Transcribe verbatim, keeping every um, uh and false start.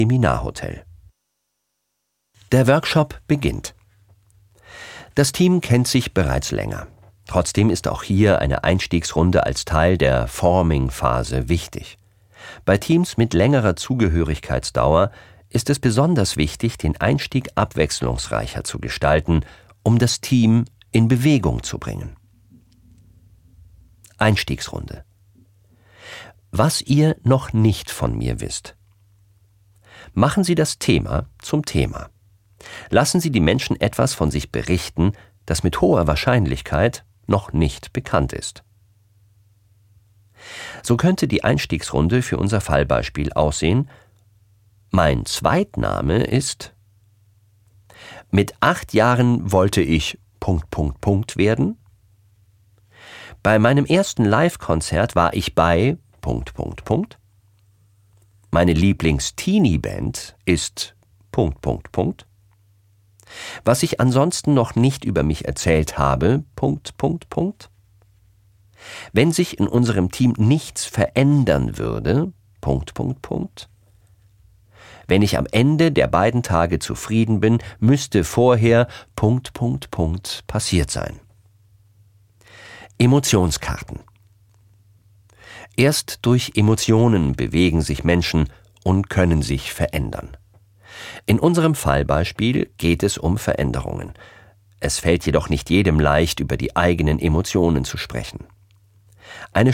Seminarhotel. Der Workshop beginnt. Das Team kennt sich bereits länger. Trotzdem ist auch hier eine Einstiegsrunde als Teil der Forming-Phase wichtig. Bei Teams mit längerer Zugehörigkeitsdauer ist es besonders wichtig, den Einstieg abwechslungsreicher zu gestalten, um das Team in Bewegung zu bringen. Einstiegsrunde. Was ihr noch nicht von mir wisst. Machen Sie das Thema zum Thema. Lassen Sie die Menschen etwas von sich berichten, das mit hoher Wahrscheinlichkeit noch nicht bekannt ist. So könnte die Einstiegsrunde für unser Fallbeispiel aussehen: Mein Zweitname ist. Mit acht Jahren wollte ich Punkt, Punkt, Punkt werden. Bei meinem ersten Live-Konzert war ich bei Punkt, Punkt, Punkt. Meine Lieblings-Teenie-Band ist Punkt, Punkt, Punkt. Was ich ansonsten noch nicht über mich erzählt habe, Punkt, Punkt, Punkt. Wenn sich in unserem Team nichts verändern würde, Punkt, Punkt, Punkt. Wenn ich am Ende der beiden Tage zufrieden bin, müsste vorher Punkt, Punkt, Punkt passiert sein. Emotionskarten. Erst durch Emotionen bewegen sich Menschen und können sich verändern. In unserem Fallbeispiel geht es um Veränderungen. Es fällt jedoch nicht jedem leicht, über die eigenen Emotionen zu sprechen. Eine